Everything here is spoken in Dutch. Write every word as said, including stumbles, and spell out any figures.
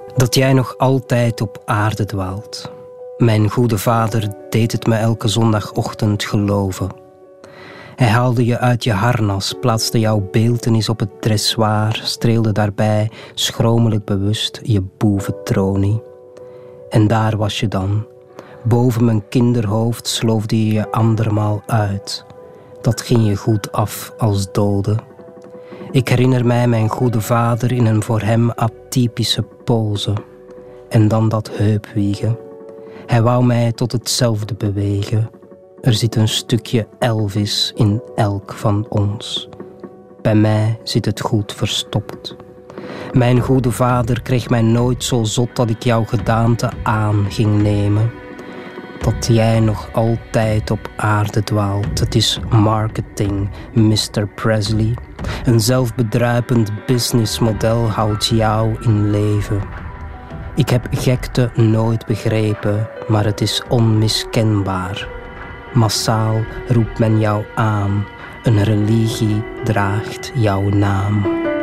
Dat jij nog altijd op aarde dwaalt. Mijn goede vader deed het me elke zondagochtend geloven. Hij haalde je uit je harnas, plaatste jouw beeltenis op het dressoir, streelde daarbij schromelijk bewust je boeventronie. En daar was je dan. Boven mijn kinderhoofd sloofde je je andermaal uit. Dat ging je goed af als dode. Ik herinner mij mijn goede vader in een voor hem atypische pose. En dan dat heupwiegen. Hij wou mij tot hetzelfde bewegen. Er zit een stukje Elvis in elk van ons. Bij mij zit het goed verstopt. Mijn goede vader kreeg mij nooit zo zot dat ik jouw gedaante aan ging nemen. Dat jij nog altijd op aarde dwaalt. Het is marketing, mister Presley. Een zelfbedruipend businessmodel houdt jou in leven. Ik heb gekte nooit begrepen, maar het is onmiskenbaar. Massaal roept men jou aan. Een religie draagt jouw naam.